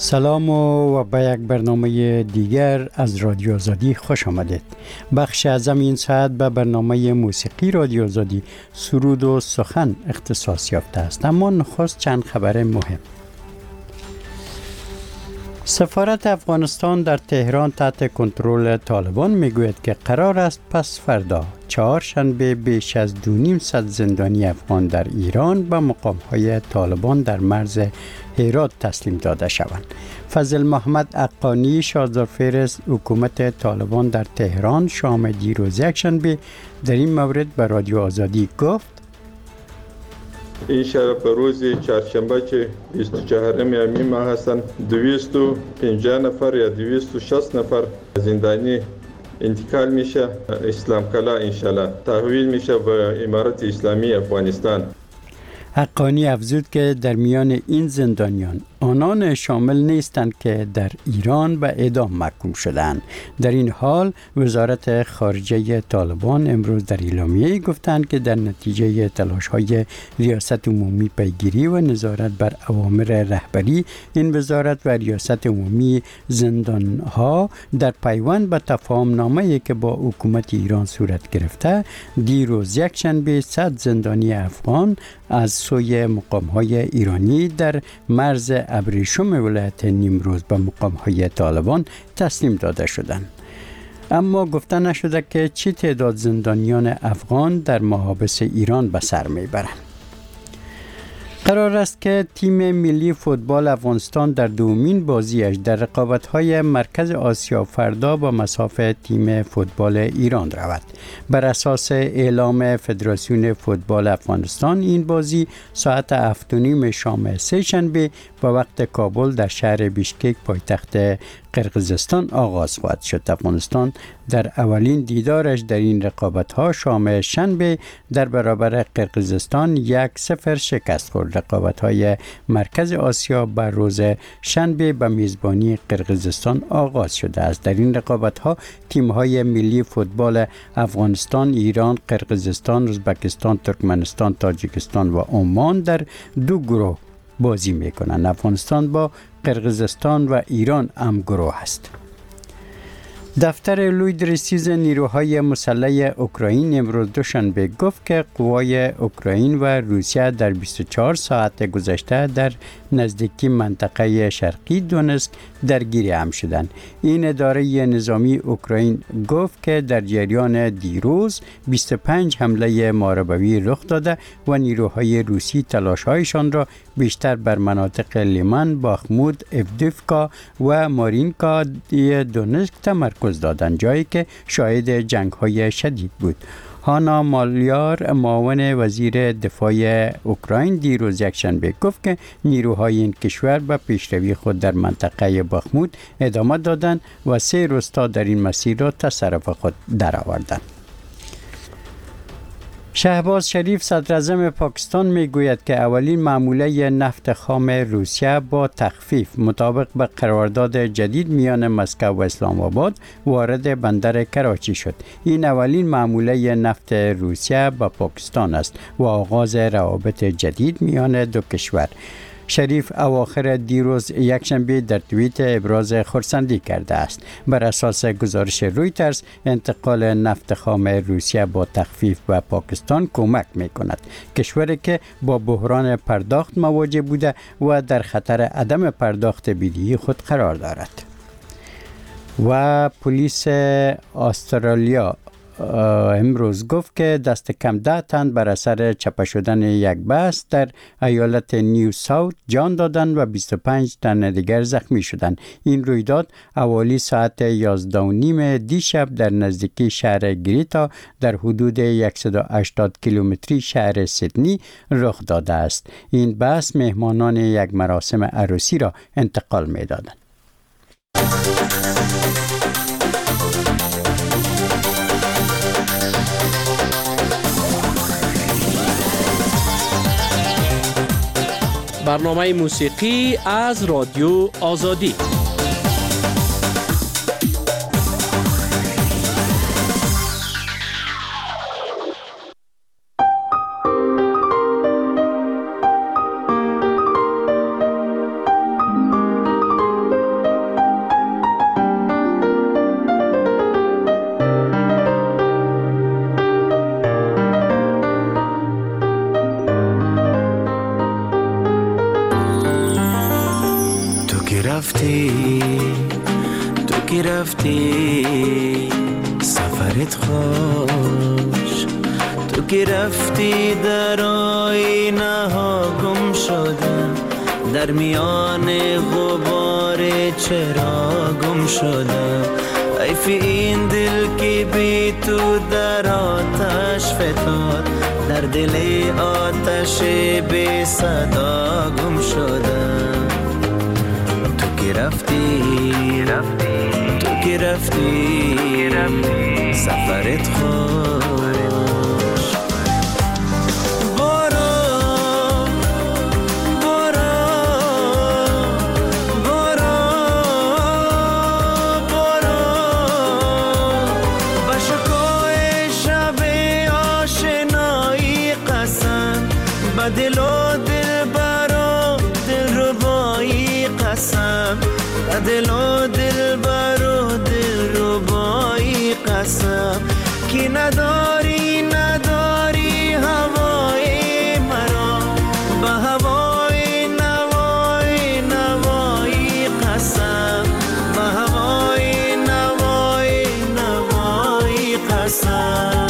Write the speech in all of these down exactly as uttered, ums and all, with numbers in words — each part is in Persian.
سلام و به یک برنامه دیگر از رادیو آزادی خوش آمدید. بخش اعظم این ساعت به برنامه موسیقی رادیو آزادی سرود و سخن اختصاص یافته است. اما نخست چند خبر مهم. سفارت افغانستان در تهران تحت کنترل طالبان میگوید که قرار است پس فردا چهارشنبه بیش از دو نیم صد زندانی افغان در ایران به مقام‌های طالبان در مرز هرات تسلیم داده شوند. فضل محمد اقانی شازدارفرست حکومت طالبان در تهران شام دیروز یکشنبه در این مورد به رادیو آزادی گفت: این شب به روز چهارشنبه که بیست و چهارم می ماه هستند دویست و پنجاه نفر یا دویست و شصت نفر زندانی انتقال میشه اسلام کلا انشالله تحویل میشه به امارت اسلامی افغانستان. حقانی افزود که در میان این زندانیان آنان شامل نیستند که در ایران به اعدام محکوم شدند. در این حال وزارت خارجه طالبان امروز در اعلامیه گفتند که در نتیجه تلاش‌های ریاست عمومی پیگیری و نظارت بر اوامر رهبری این وزارت و ریاست عمومی زندانها در پیوند به تفاهم نامه‌ای که با حکومت ایران صورت گرفته، دیروز یکشنبه صد زندانی افغان از سوی مقام‌های ایرانی در مرز ابریشم ولایت نیمروز به مقام‌های طالبان تسلیم داده شدند. اما گفته نشده که چه تعداد زندانیان افغان در محابس ایران به سر میبرند. قرار است که تیم ملی فوتبال افغانستان در دومین بازیش در رقابت‌های مرکز آسیا فردا با مصاف تیم فوتبال ایران رود. بر اساس اعلام فدراسیون فوتبال افغانستان این بازی ساعت هفت و نیم شام سه شنبه با وقت کابل در شهر بیشکک پایتخت قرقیزستان آغاز خواهد شد. افغانستان در اولین دیدارش در این رقابت‌ها شام شنبه در برابر قرقیزستان یک صفر شکست خورد. رقابت‌های مرکز آسیا بر روز شنبه به میزبانی قرقیزستان آغاز شده است. در این رقابت‌ها تیم‌های ملی فوتبال افغانستان، ایران، قرقیزستان، ازبکستان، ترکمنستان، تاجیکستان و عمان در دو گروه بازی می‌کنند. افغانستان با قرقیزستان و ایران هم گروه است. دفتر لوی درسیز نیروهای مسلح اوکراین امروز دوشنبه گفت که قوای اوکراین و روسیه در بیست و چهار ساعت گذشته در نزدیکی منطقه شرقی دونسک درگیری هم شدند. این اداره نظامی اوکراین گفت که در جریان دیروز بیست و پنج حمله محاربوی رخ داده و نیروهای روسی تلاش‌هایشان را بیشتر بر مناطق لیمان، باخمود، افدیفکا و مارینکا دونسک تمرکز دادند، جایی که شاهد جنگ‌های شدید بود. هانا مالیار معاون وزیر دفاع اوکراین دیروز یکشنبه گفت که نیروهای این کشور به پیشروی خود در منطقه باخمود ادامه دادند و سه روستا در این مسیر را تصرف خود درآوردند. شهباز شریف صدراعظم پاکستان میگوید که اولین معامله نفت خام روسیه با تخفیف مطابق به قرارداد جدید میان مسکو و اسلام آباد وارد بندر کراچی شد. این اولین معامله نفت روسیه با پاکستان است و آغاز روابط جدید میان دو کشور. شریف اواخر دیروز یکشنبه در توییت ابراز خرسندی کرده است. بر اساس گزارش رویترز انتقال نفت خام روسیه با تخفیف به پاکستان کمک می‌کند، کشوری که با بحران پرداخت مواجه بوده و در خطر عدم پرداخت بدهی خود قرار دارد. و پلیس استرالیا امروز گفت که دست کم ده تن بر اثر چپه شدن یک بس در ایالت نیو ساوت جان دادند و بیست و پنج تن دیگر زخمی شدند. این رویداد حوالی ساعت یازده و نیم دیشب در نزدیکی شهر گریتا در حدود صد و هشتاد کیلومتری شهر سیدنی رخ داده است. این بس مهمانان یک مراسم عروسی را انتقال می دادند. برنامه موسیقی از رادیو آزادی. رفتی تو که رفتی سفرت خوش، تو که رفتی در آینه ها گم شدم، در میان غبار چرا گم شدم. حیف این دل که بی تو در آتش فتاد، در دل آتش بی صدا گم شدم. تو که رفتی تو که رفتی سفرت خوش. برو برو برو برو با شکوه شب آشنایی قسم، با دل و دل برو دل ربایی قسم، با دل و دل برو دل ربایی قسم، که نداری نداری هوای مرا، با هوای نوای نوایی قسم، با هوای نوای نوایی قسم.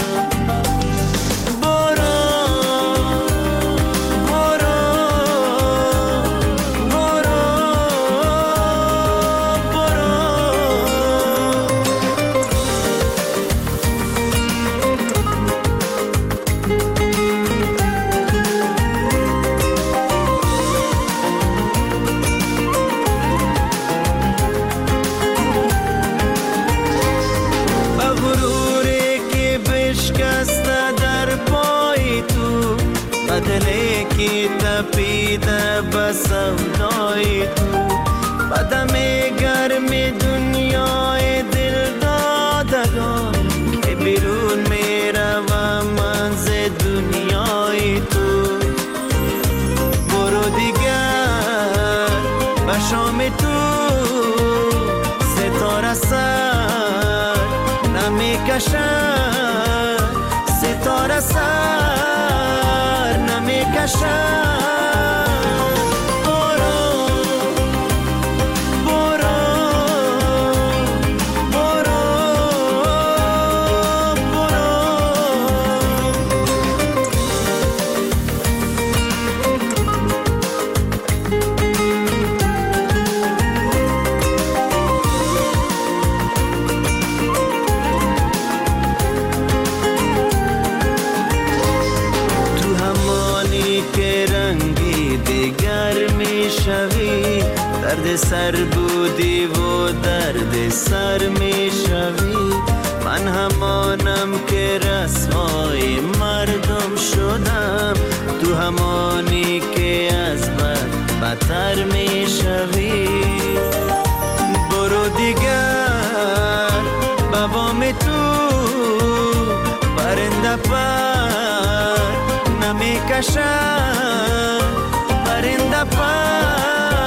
دلی که تپیده به سودای تو، بدم گرم دنیای دل دادگان، که بیرون می روم من ز دنیای تو. برو دیگر به شام تو ستاره سر نمی کشد، ستاره سر نمی کشد. درد سر بودی و درد سر می شوی، من همانم که رسوای مردم شدم، تو همانی که از بد بدتر می شوی. برو دیگر بابام تو پرنده پر نمی کشد، پرنده پر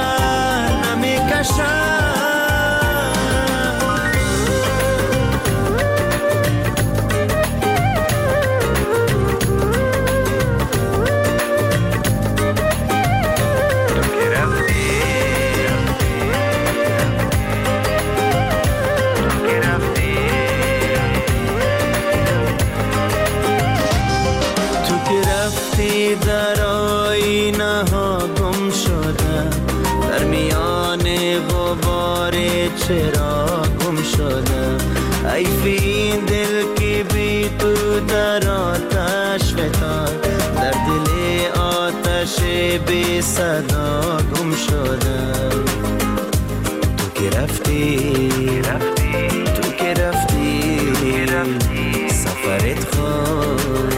در آینه ها گم شدم، در میان غبار چرا گم شدم. حیف این دل که بی تو در آتش فتاد، در دل آتش بی صدا گم شدم. تو که رفتی تو که رفتی سفرت خوش.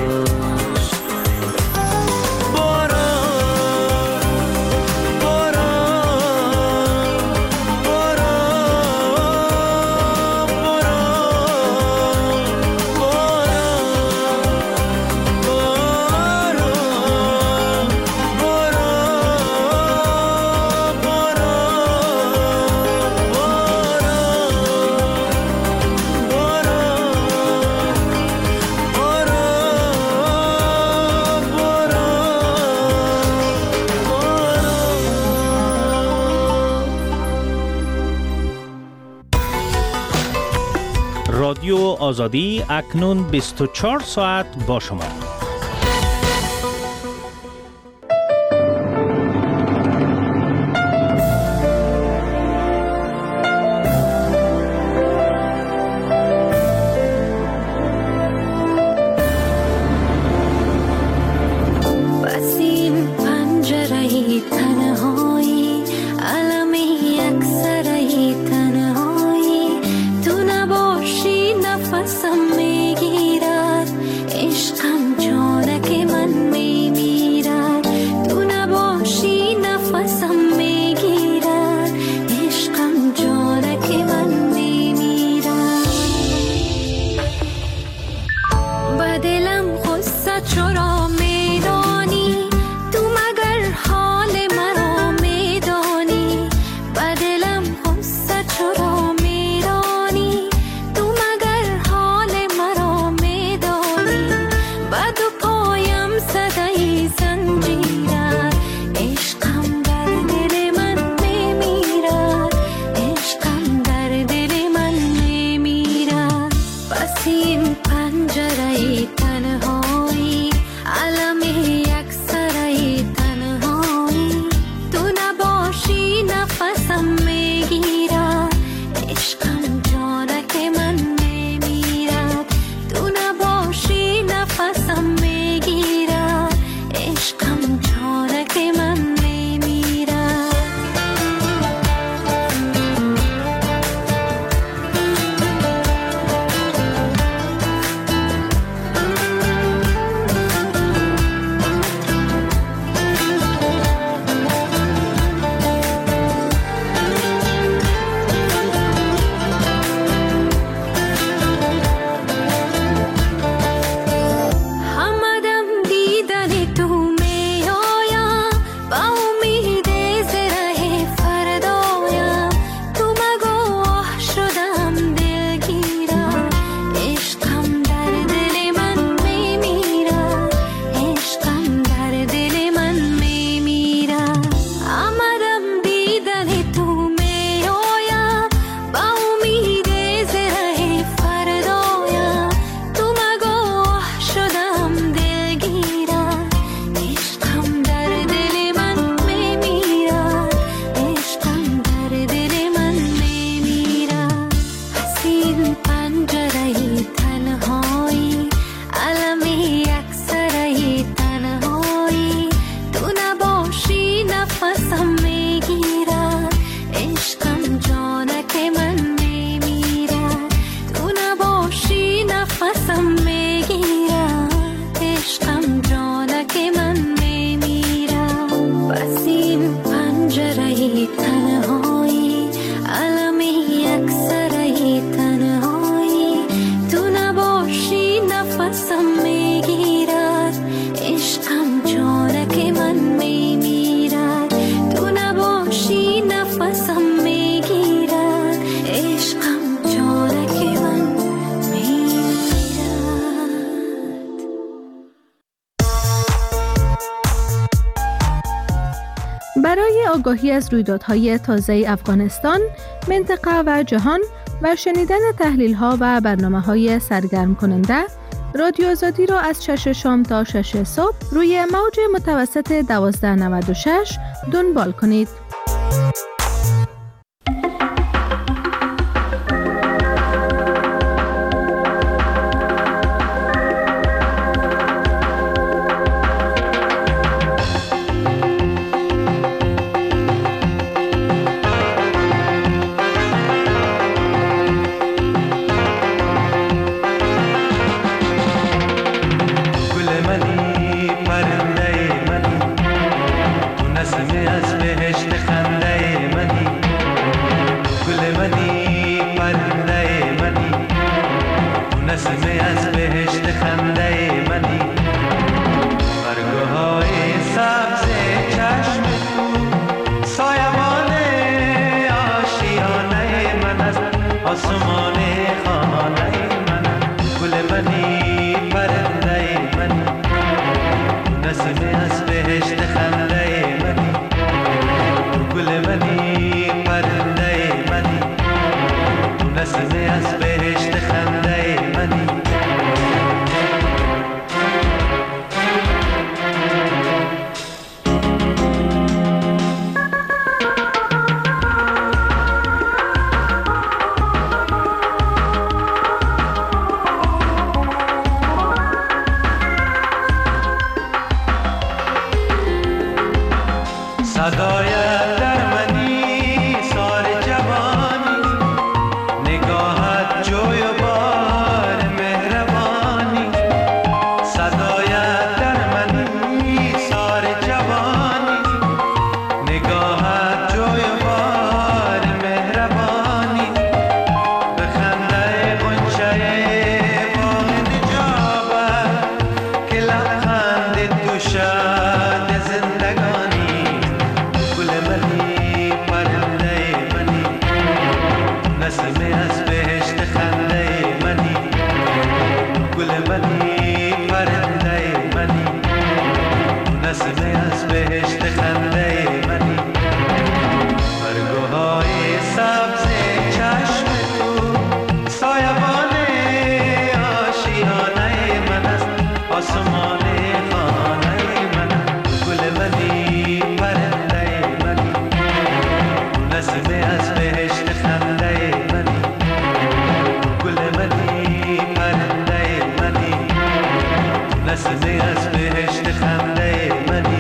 آزادی اکنون بیست و چهار ساعت با شما. برای آگاهی از رویدادهای تازه افغانستان، منطقه و جهان و شنیدن تحلیل‌ها و برنامه‌های سرگرم کننده، رادیو آزادی را از شش شام تا شش صبح روی موج متوسط دوازده نود و شش دنبال کنید. از بهشت خنده نسیمه از بهشت خنده منی.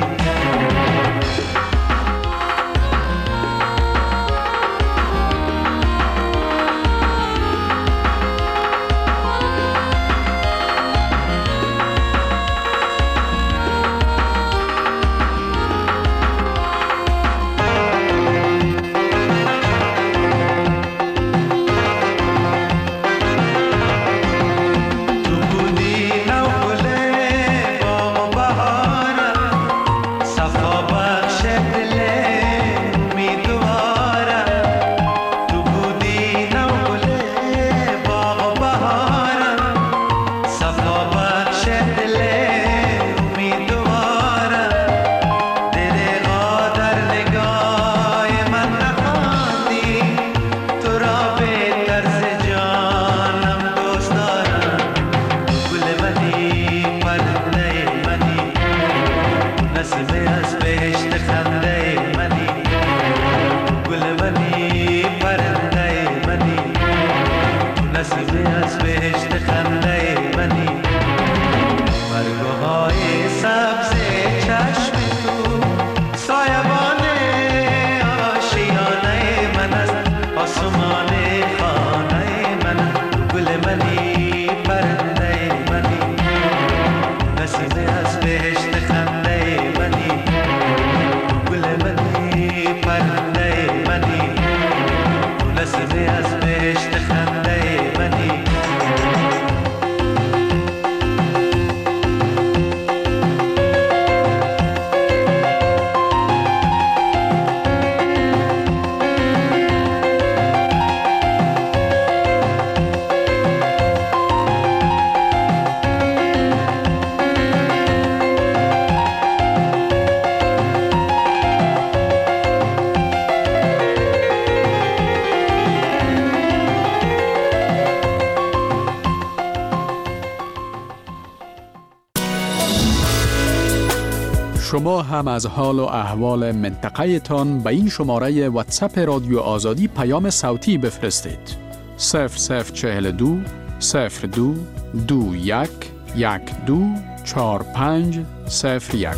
شما هم از حال و احوال منطقه تان به این شماره واتساپ رادیو آزادی پیام صوتی بفرستید. صفر صفر چهل و دو صفر دو دو یک یک دو چهار پنج صفر یک.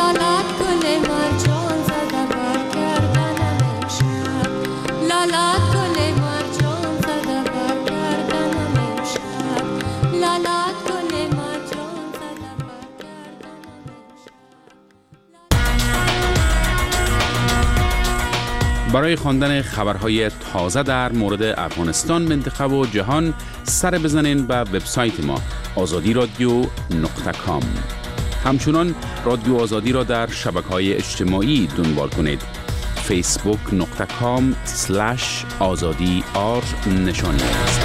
لالات گل مرجان زده بر کردنم امشب لالات گل مرجان زده بر کردنم امشب لالات گل مرجان زده بر کردنم امشب. برای خواندن خبرهای تازه در مورد افغانستان، منطقه و جهان سر بزنین به وبسایت ما آزادی رادیو نقطه کام. همچنان رادیو آزادی را در شبکه‌های اجتماعی دنبال کنید. فیسبوک نقطه کام سلش آزادی آر نشانی است.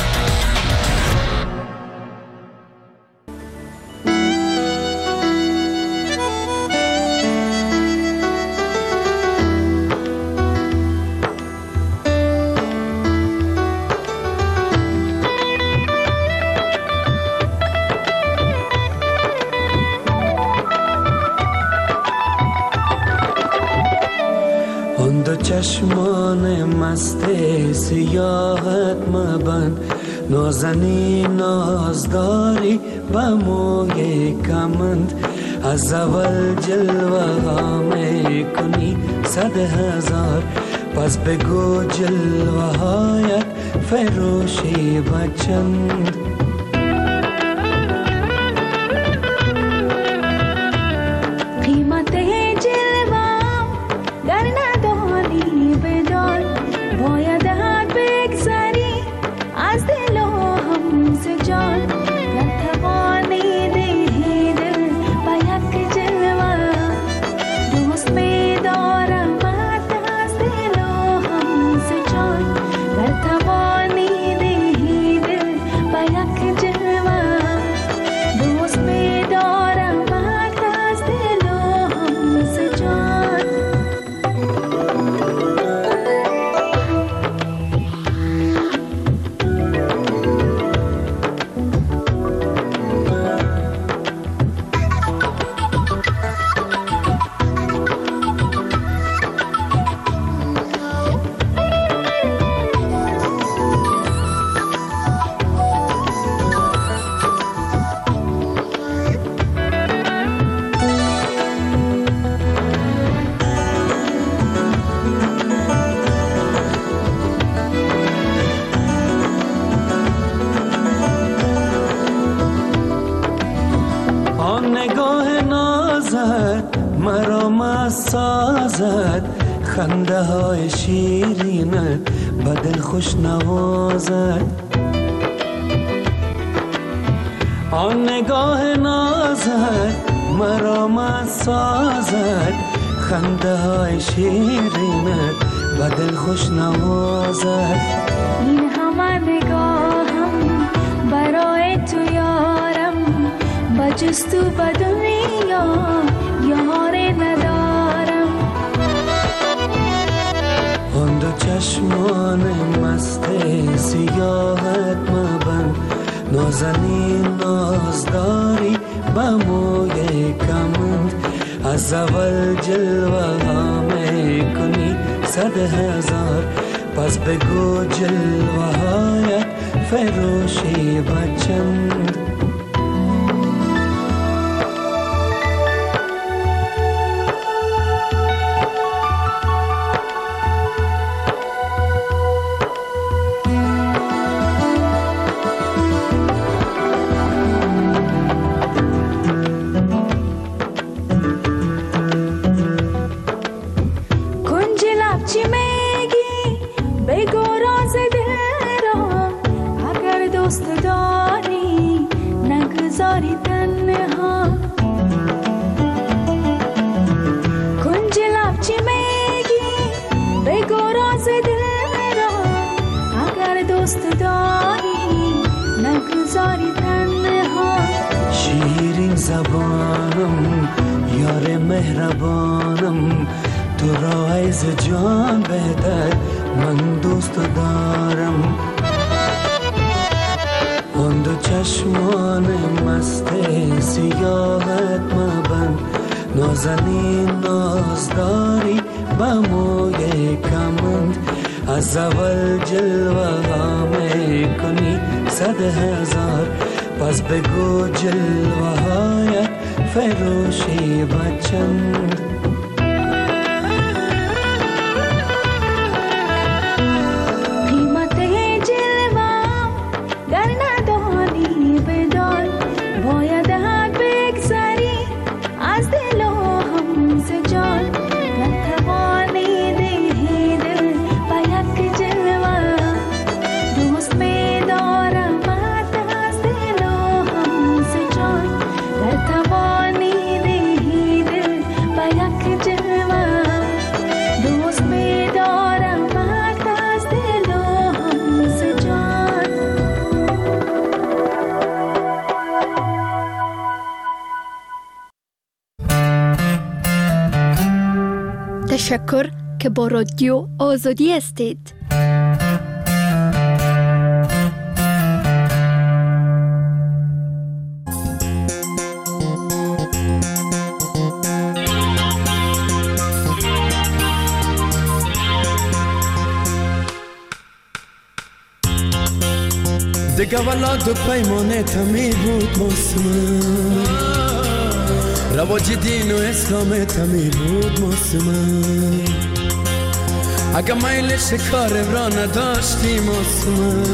چشمان مست سیاحت مبند نازنی نازداری با موی کمند از اول جلوه ها می کنی صد هزار پس بگو جلوه هایت فروشی بچند خنده های شیرینه بدل خوش نوازد آن نگاه نازد مرا مست سازد خنده های شیرینه بدل خوش نوازد این همه نگاهم برای تو یارم بجز تو به دنیا یار ندارم آن دو چشمان مست سیاحت مبند نازنین نازداری با موی کمند از اول جلوه ها می کنی صد هزار پس بگو جلوه هایت فروشی بچند شیرین زبانم یار مهربانم تو را از جان بهتر من دوست دارم آن دو چشمان مست سیاحت مبند نازنین نازداری با موی کمند از اول جلوه ها می کنی صد هزار پس بگو جلوه هایت فروشی و چند تشکر که با رادیو آزادی هستید. دیگه ولاد و پیمانه تمی بود موسمه، رواج دین و اسلام تمی بود موسمه. اگه میل شکار را نداشتی موسمه،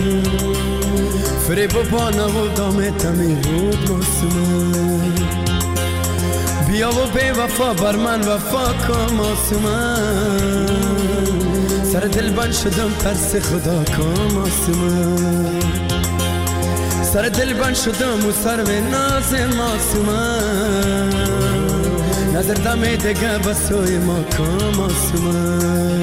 فریب و بانه و دامه تمی بود موسمه. بیا و بی وفا بر من وفا کن موسمه، سر دل بند شدم ترس خدا کن موسمه. سر دل بند شدم و سر به ناز معصومه، نظر دم دیگه بسوی ما کن معصومه.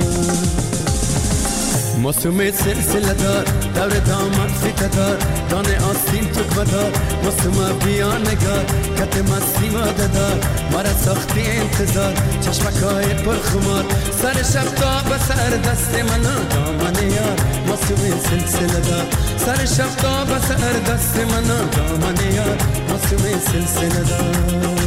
معصومه سلسله دار دور دامت فیته دار، دانه آستین تو بدار. معصومه بیا نگار کت مستی واده دار، مرا ساختی انتظار چشمکای پر خمار. سر شب تا به سر دست منو دامن یار، معصومه سلسله دار. سر شب تا به سر دست منو دامن یار، معصومه سلسله دار.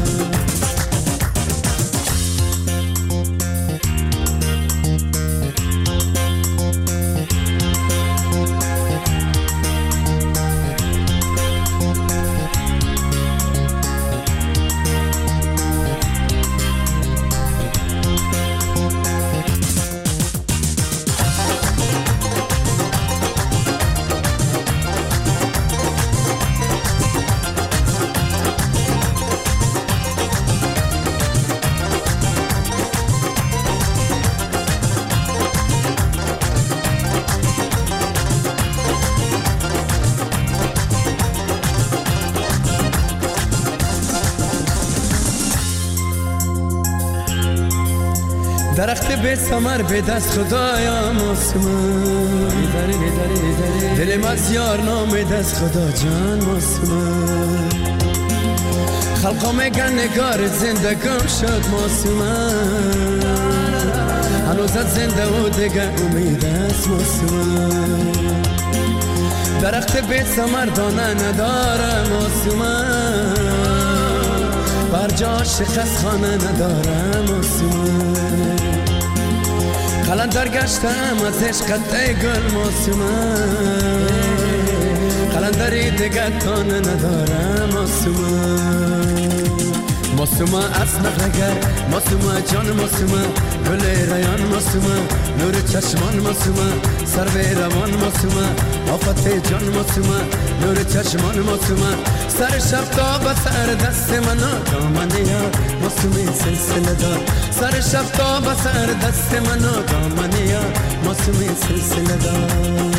درخت به ثمر به دست خدایا معصومه، دلم از یار نام دست خدا جان معصومه. خلقا میگن نگار زندگم شد معصومه، هنوزت زنده و دیگه امید است معصومه. درخت به ثمر دانه نداره معصومه، بر جا شکست خانه نداره معصومه. قلندر گشتم از عشقت ای گل معصومه، قلندری دیگه تانه نداره معصومه. معصومه از نقلگر معصومه جان معصومه، گل ریان معصومه، نور چشمان معصومه، سر به روان معصومه، آفت جان معصومه، نور چشمان معصومه. سر شب تا به سر دست منو دامن یار، معصومه سلسله دار. سر شب تا به سر دست منو دامن یار، معصومه سلسله دار.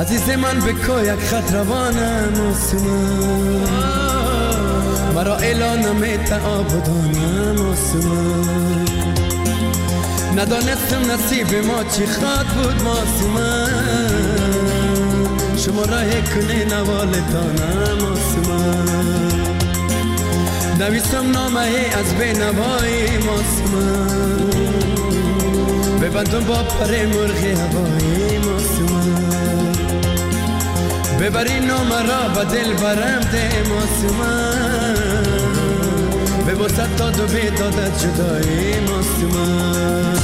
عزیز من بکو یک خط روانم آسمان مرا اعلانم تعابدانم آسمان ندانستم نصیب ما چی خواد بود آسمان شما راه کنه نوالدانم آسمان نویسم نامه از بینوای آسمان ببندم با پر مرغ هوای آسمان ببری نامه را با دل برم ده آسمان به وسط داد و بیدادت جدای آسمان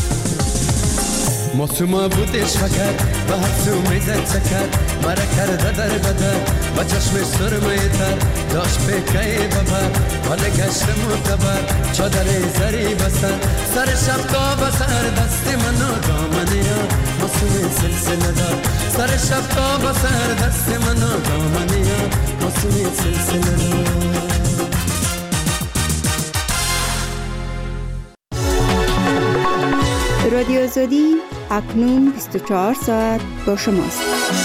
ماسوما بودش فکر و حسو میزد چکر مرا کرده در بدر و چشم سرمه تر داشت بکه ببر حال گشت متبر چادر زری بسر سر شب تا بسر دست منو دامنه یار ماسوم سلسله دار سر شب تا بسر دست منو دامنه یار ماسوم سلسله دار رادیو آزادی اکنون بیست و چهار ساعت با شماست.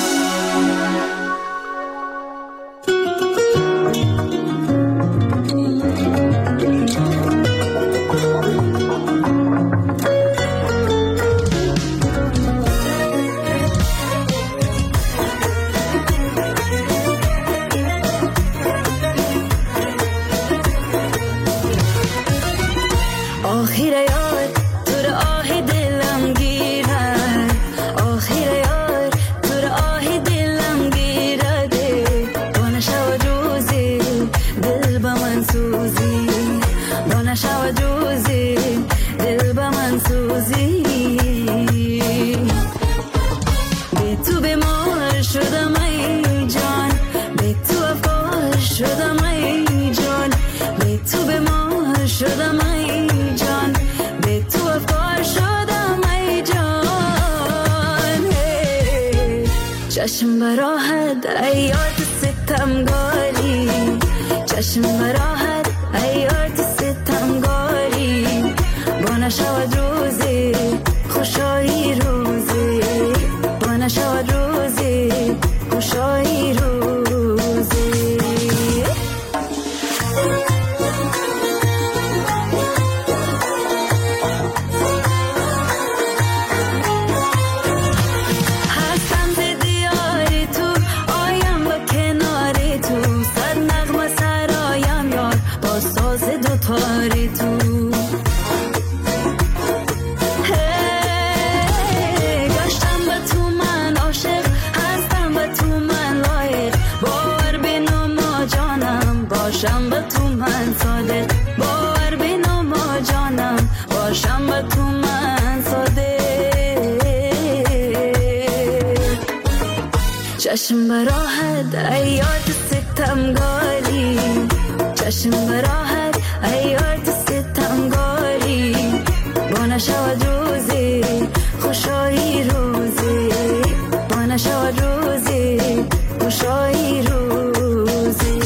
چشم براحت ایات ستمگاری چشم براحت ایات ستمگاری با نشود روزی خوشایی روزی با نشود روزی خوشایی روزی پاری تو گشتم به تو من عاشق هستم به تو من لایق باور بینو ما جانم باشم به تو من صادق باور بینو ما جانم باشم به تو من صادق چشم براحت ایات ستمگاری چشم براحت ایات ستمگاری با نشود روزی خوشایی روزی با نشود روزی خوشایی روزی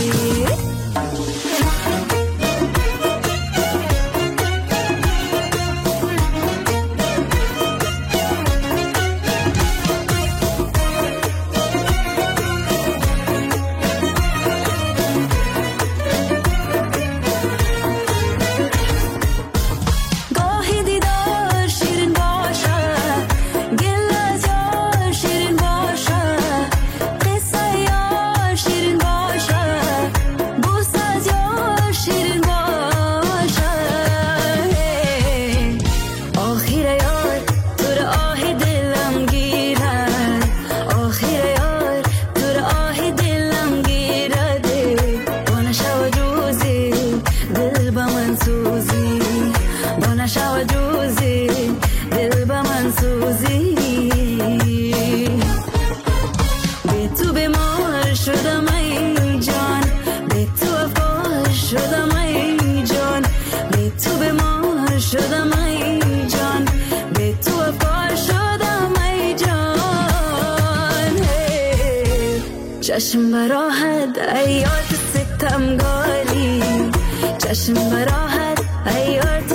چشم براحت ایات ستمگاری چشم براحت ایات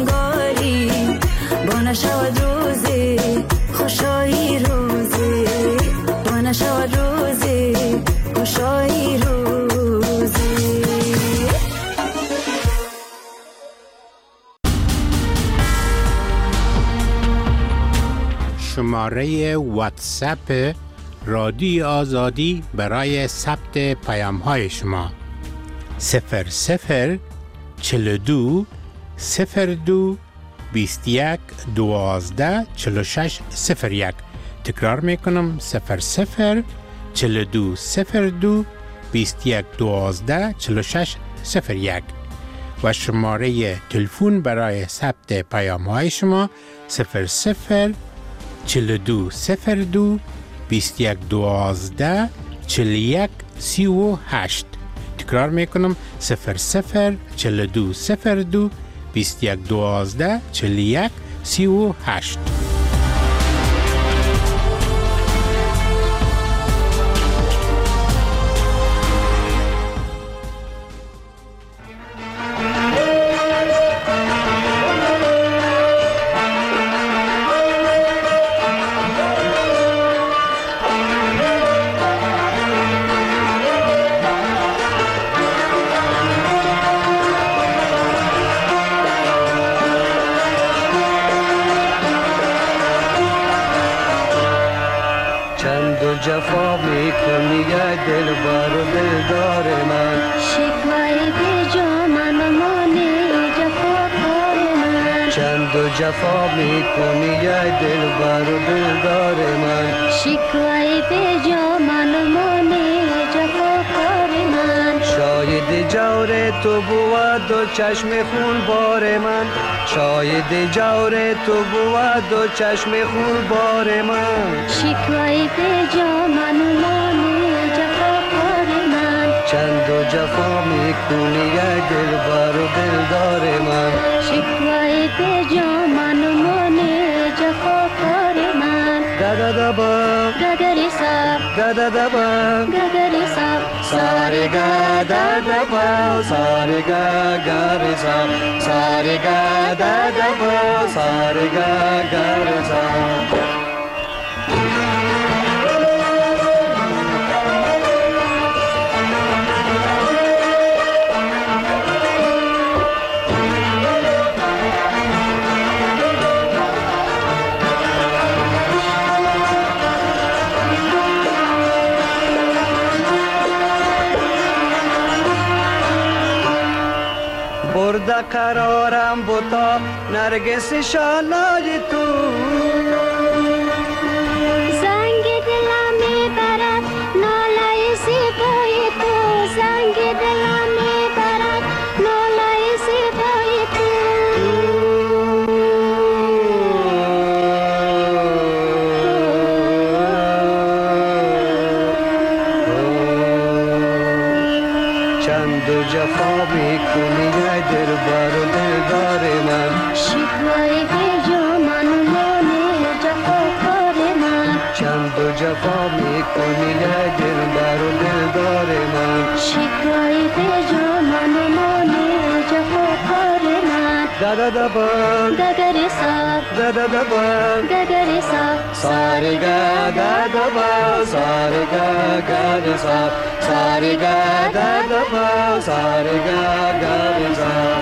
ستمگاری با نشود روزی خوشایی روزی شماره واتساپ رادیو آزادی برای ثبت پیام های شما صفر صفر چل دو صفر دو بیست یک دوازده چل شش صفر یک. تکرار میکنم صفر صفر چل دو صفر دو بیست یک دوازده چل شش صفر یک و شماره تلفن برای ثبت پیام های شما صفر صفر چل دو صفر دو بیست یک دوازده چل یک سی و هشت. تکرار میکنم صفر صفر چل دو صفر دو بیست یک دوازده چل یک سی و هشت. جفا میکنی ای دلبر و دلدار من شکوای به جا من مانی جفا کار من چند و جفا میکنی ای دلبر و دلدار من شکوای به جا من مانی جفا کار من شاید جور تو بود و چشم خون بار من شاید جور تو بود و چشم خون بار من شکوای به جا من مانی جفا کار من چند و جفا میکنی ای دلبر و دلدار من شکوای به جا من مانی جفا کار من دادا دبا گگری سا دادا دبا گگری سا سارے گا دادا با سارے گا گارے سا سارے گا دادا با سارے گا گارے سا برده قرارم بوتا نرگس شالای تو زنگ دلم میبرد نالای زیبای تو زنگ دلم میبرد نالای زیبای تو چند و جفا میکنی ای دلبر و دلدار من شکوای به جا من مانی جفا کار من چند و جفا میکنی ای دلبر و دلدار من شکوای به جا من مانی جفا کار من دادا دبا گگری سا دادا دبا گگری سا سارے گا دادا با سارے گا گارے سا سارے گا دادا با سارے گا گارے سا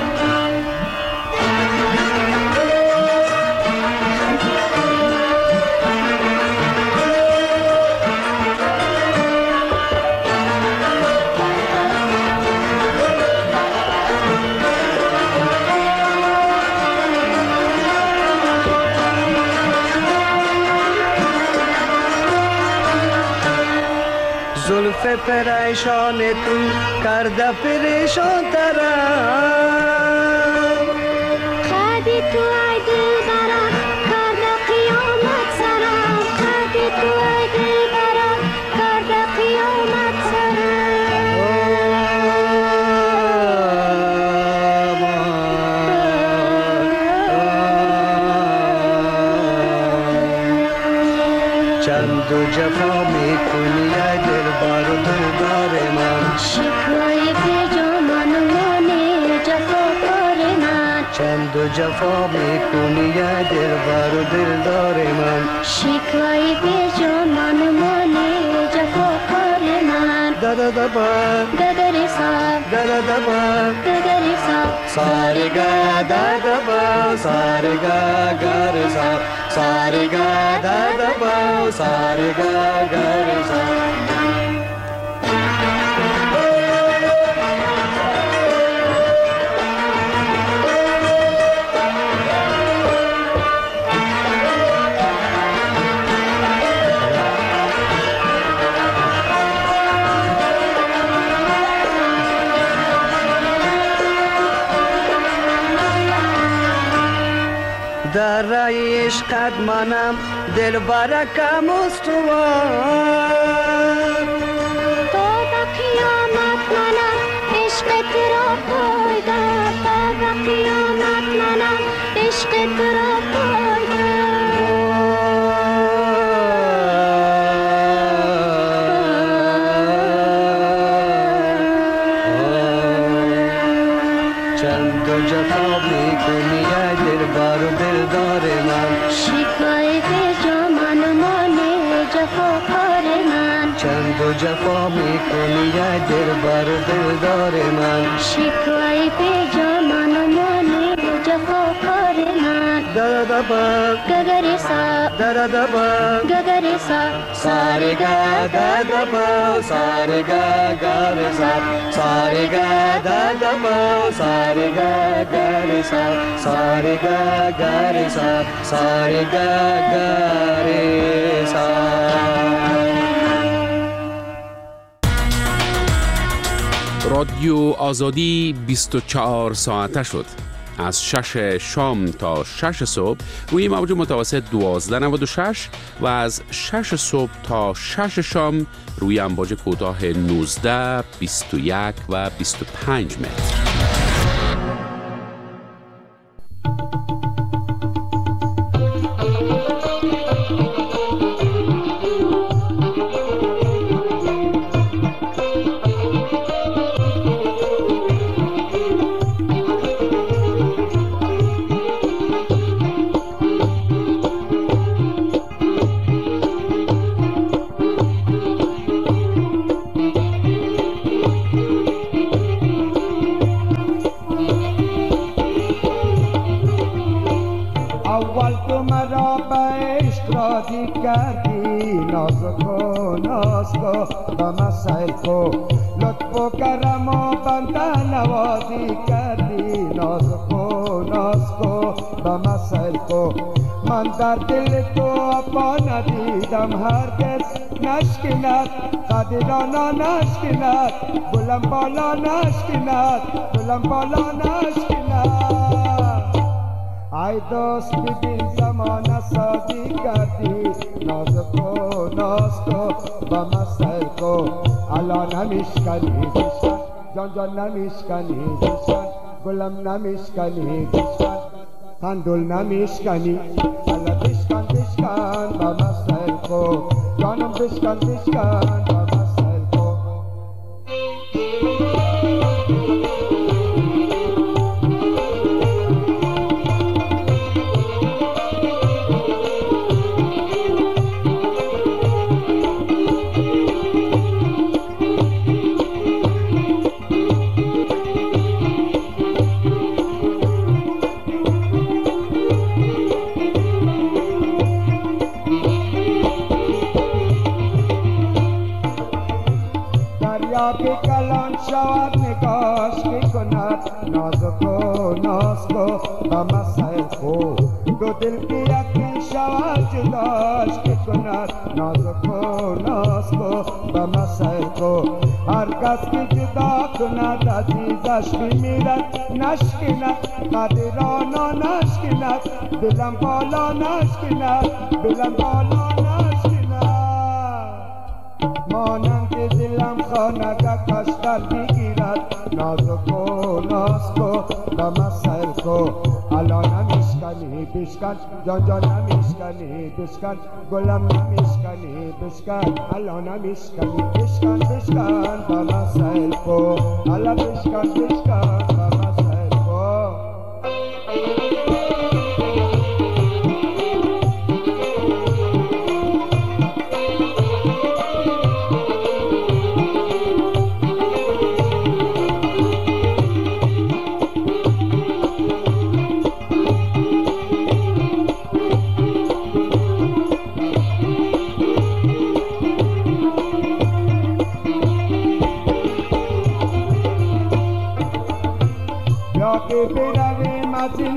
زلف پریشان تو کرده پریشان ترم خدی تو ای دلبرم کرده قیامت سرم خدی تو ای دلبرم کرده قیامت سرم چند و جفا میکنی ای دلبر و دلدار من شکوای به جا من مانی جفا کار من چند و جفا میکنی ای دلبر و دلدار من شکوای به جا من مانی جفا کار من da da da ba, ga ga re sa, da da da ba, ga ga re sa, sa re ga da da ba, sa re ga ga re sa, sa re ga da da ba, sa re ga ga re sa. در رای عشقت منم دل برکم استوار تا به قیامت منم عشقت را پایدار تا به قیامت منم عشقت را پایدار چند و جفا میکنی ای دل بر و دلدار من شکایت جامن مانه جفا کار من چند و جفا میکنی ای دل بر و دلدار من شکایت جامن مانه جفا کار من da da ba, ga ga re sa, da da da ba, ga ga re sa, sa re ga da da ba, sa re ga ga re sa, sa re ga da da ba, sa re ga ga re sa, sa re ga ga re sa, sa re ga ga re sa. رادیو آزادی بیست و چهار ساعته شد. از شش شام تا شش صبح روی موج متوسط دوازده نود و شش و از شش صبح تا شش شام روی امواج کوتاه نوزده، بیست و یک و بیست و پنج متر. در دل تو اپا ندیدم هرگز نشکند قدرانا نشکند بلند بالا نشکند بلند بالا نشکند ای دوست ببین زمان سازی کردی نازک و ناز کو با مسل کو الان نمیشکنی دشمن جان جان نمیشکنی دشمن گلم نمیشکنی دشمن خندول نمیشکنی حالا بشکن بشکن با مسل کو جانم بشکن بشکن با مسل کو که کلان شود نگاش که کند نازک و ناز کو با مسائل کو دو دل که یکی شود جداش که کند نازک و ناز کو با مسائل کو هر کس که جدا کند عزیزش بمیرد نشکند قدرانا نشکند دلم بالا نشکند دلم بالا مانند دلم خانگه کشتر بگیرد نازک و ناز کو و مسائل کو الان نمیشکنی بشکن جان جان نمیشکنی بشکن گلم نمیشکنی بشکن الان نمیشکنی بشکن بشکن و مسائل کو الان بشکن بشکن و مسائل کو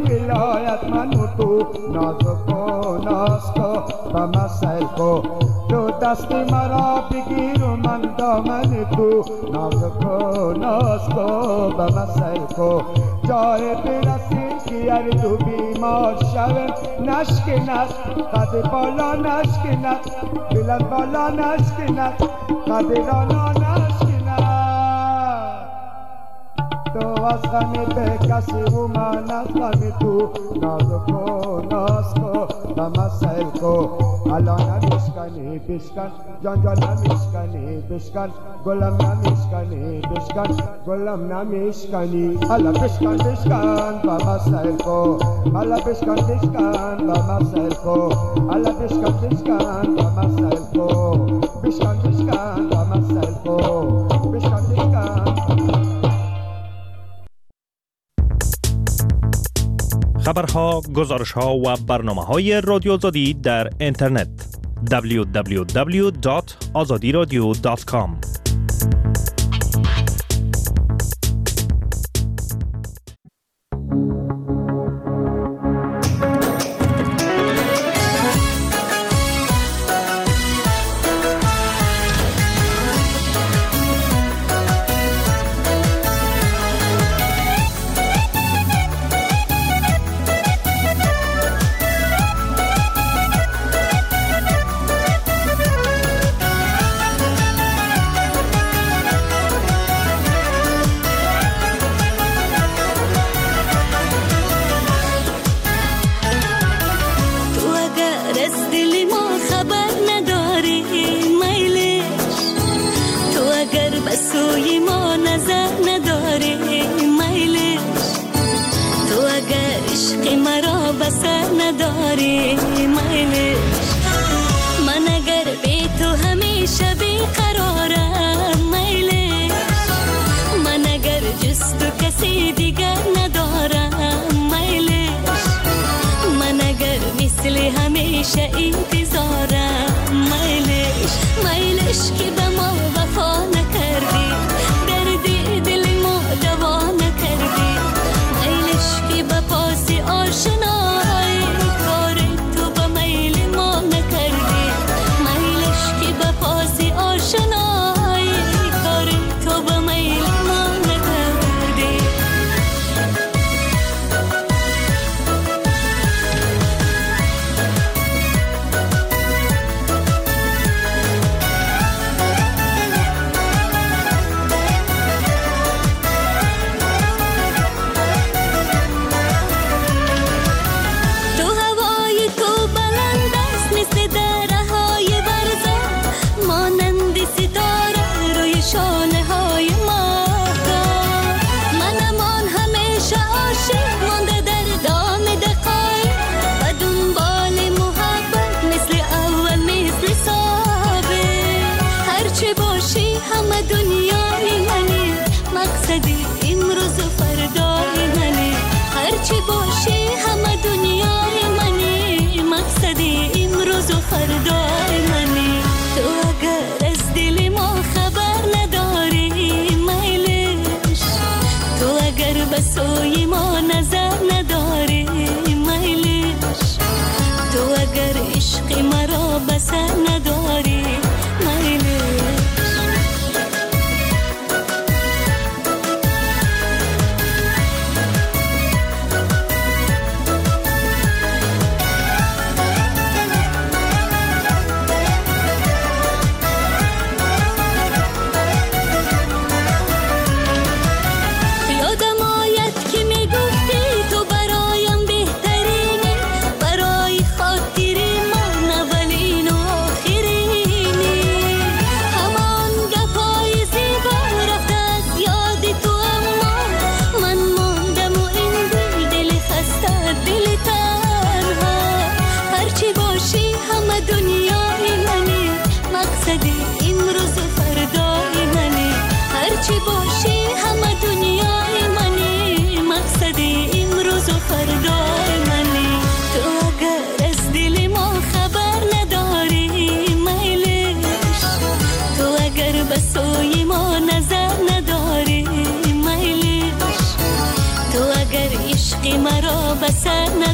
ولایت من و تو نازک و ناز کو و مسائل کو تو دست مرا بگیر و من دامن تو نازک و ناز کو و مسائل کو جای برسیم که هر دو بیمار شویم نشکند قد بالا نشکند بلند بالا نشکند قد رانا نشکند تو از غم به کسی و من از غم تو نازک و ناز کو و مسائل کو الان نمیشکنی بشکن جان جان نمیشکنی بشکن گلم نمیشکنی بشکن گلم نمیشکنی حالا بشکن بشکن و مسائل کو حالا بشکن بشکن و مسائل کو حالا بشکن بشکن و مسائل کو بشکن بشکن و مسائل کو بشکن بشکن. خبرها، گزارشها و برنامه‌های رادیو آزادی در اینترنت دبلیو دبلیو دبلیو دات آزادی رادیو دات کام.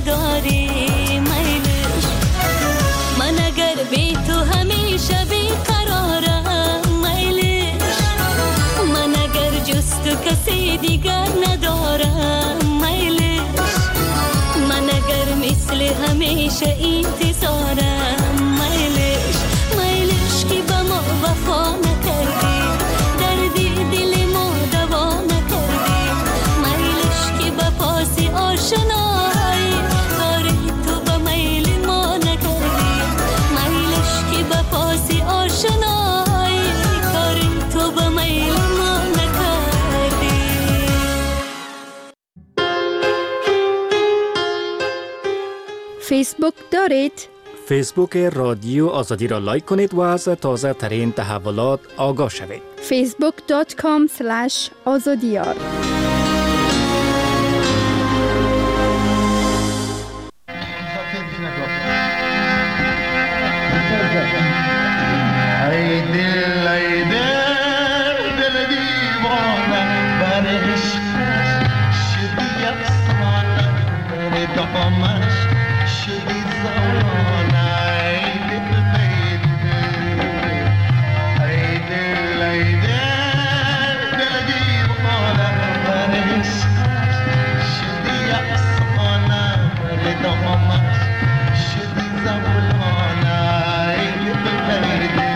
نداری میلش. من اگر بی تو همیشه بی قرارم میلش. من اگر جز تو کسی دیگر ندارم میلش. من اگر مثل همیشه انتظارم میلش. میلش که به ما وفا نکردی، دردی دل ما دوا نکردی. میلش که به پاس آشنایی کاری تو به میل ما نکردی. میلش که به پاس آشنایی کاری تو به میل ما نکردی. فیسبوک دارید؟ فیسبوک رادیو آزادی را لایک کنید و از تازه ترین تحولات آگاه شوید. فیسبوک دات کام سلش آزادیار. ای دل ای دل دل دیوانه بر عشقش شدی افسانه، بر دامش شدی زمانه. ای دل ای دل ای دل دل دیوانه بر عشقش شدی افسانه، بر دامش شدی زمانه. ای دل ای دل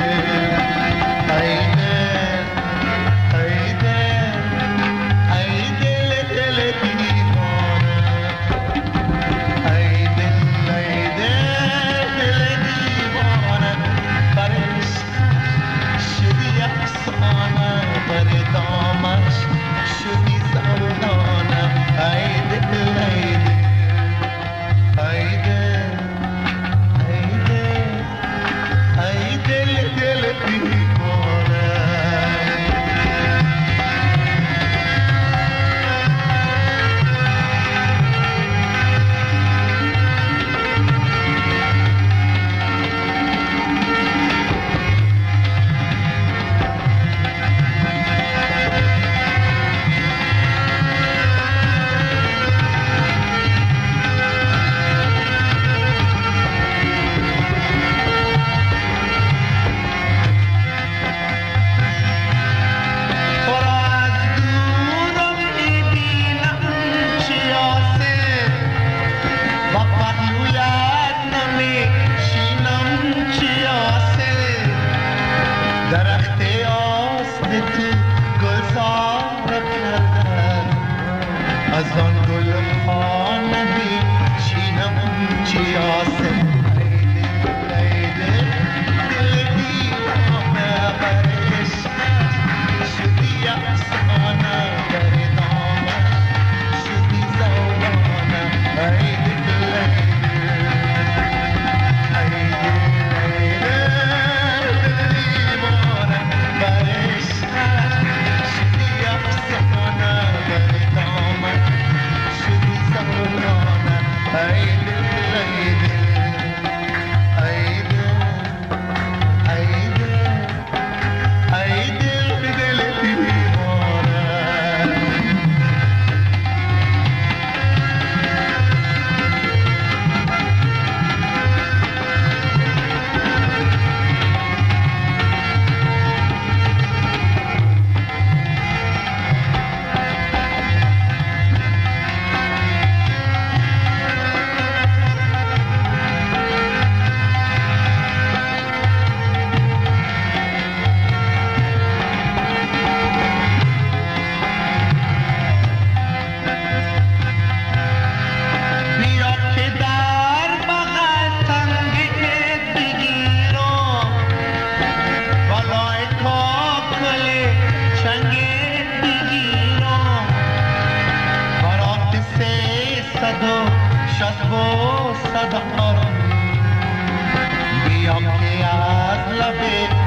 صد آرام بیام که از لب